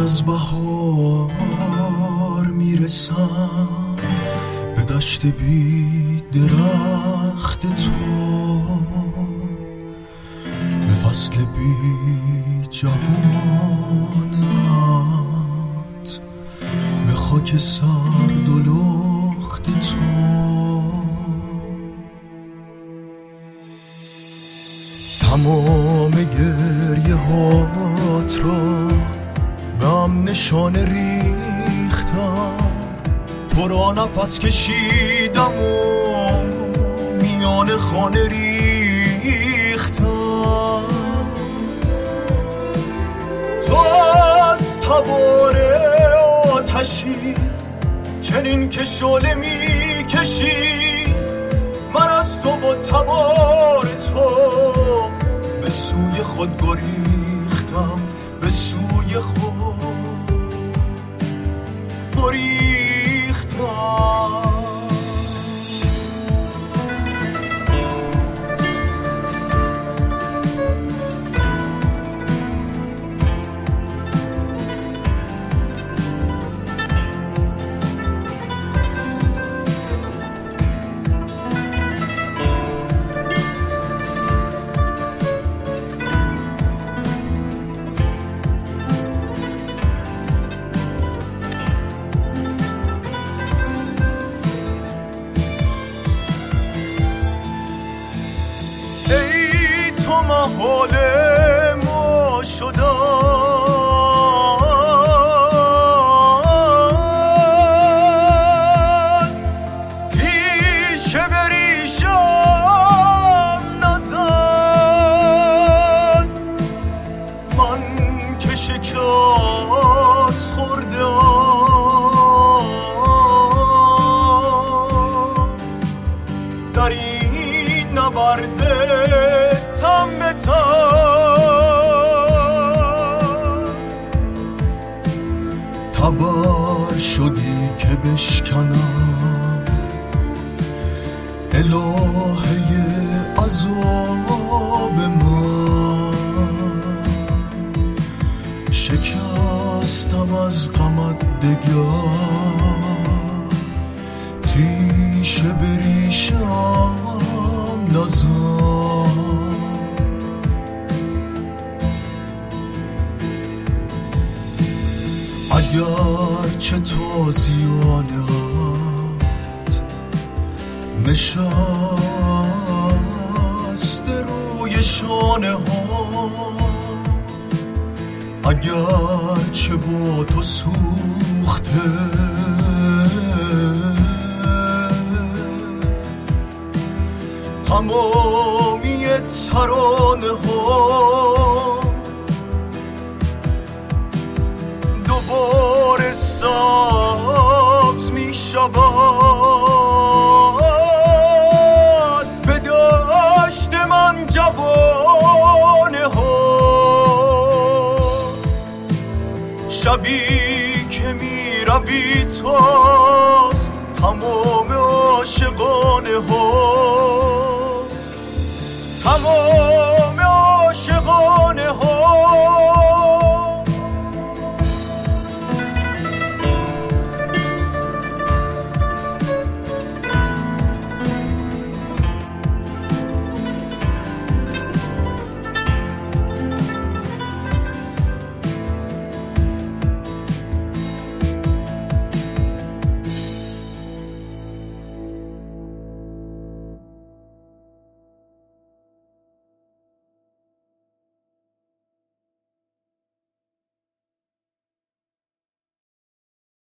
از بهار میرسم به دشت بی درخت تو، به فصل بی جوانت، به خاک سرد و لخت تو. تمام گریه هات را به هم نشانه ریختم، تو را نفس کشیدم و میان خانه ریختم. تو از تبار آتشی چنین که شعله میکشی، من از تو و تبار تو به سوی خود گریختم، به سوی خود گریختم. حال ما شدن، تیشه به ریشم نزن، من که شکست خوردم در این نبرد تم به تبر شدی که بشکنم الهه عذاب من، شکستم از غمت دگر، تیشه به ریشم نزن. اگر چه تازیانت نشست روی شانه ها، اگر چه با تو سوخته تمامی ترانه ها، دوباره سبز می شود به دشت من جوانه ها. شبی که می روی تو از تمام عاشقانه ها،